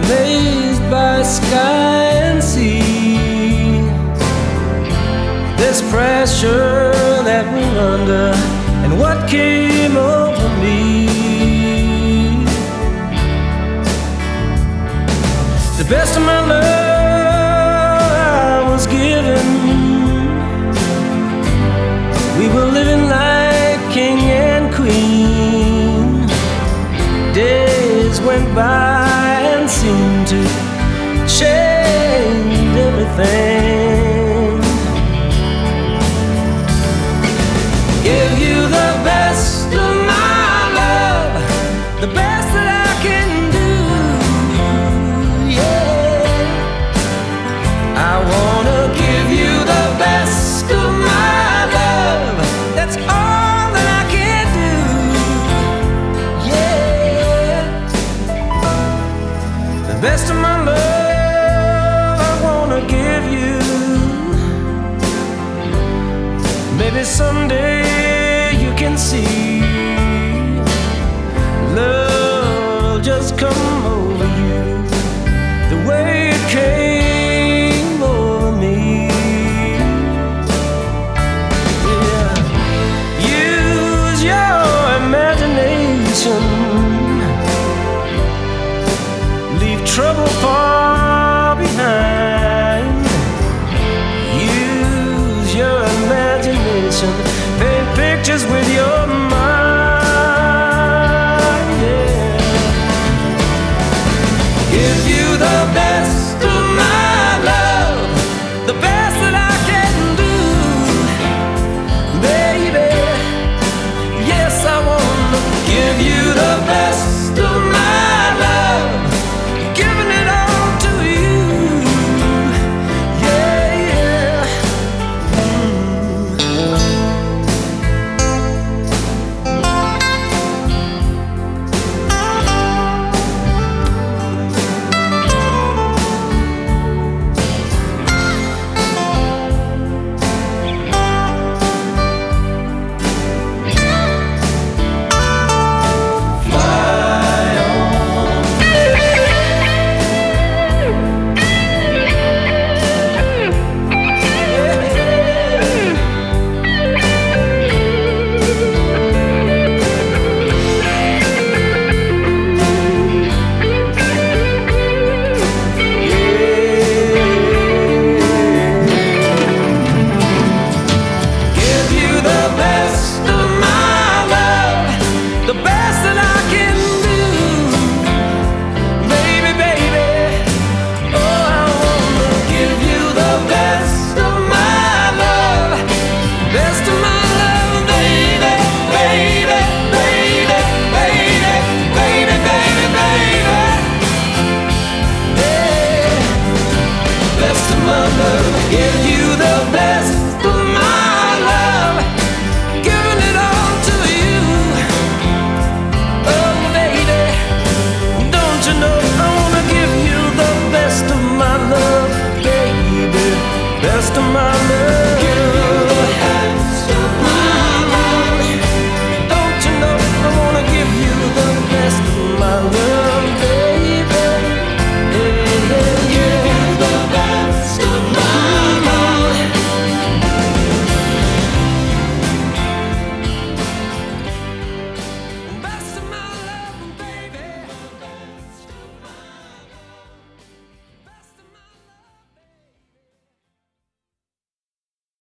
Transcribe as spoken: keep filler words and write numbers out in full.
amazed by sky and sea. This pressure that we're under, and what came over me. The best of my love I was given. We were living like king and queen. Days went by and seemed to change everything. Give you the best of my love, the best that I can do, yeah. I wanna give you the best of my love, that's all that I can do, yeah. The best of my love I wanna give you. Maybe someday you can see love just come over you the way it came over me. Yeah. Use your imagination, leave trouble far behind. Use your imagination, paint pictures with your mind, yeah. Give you the best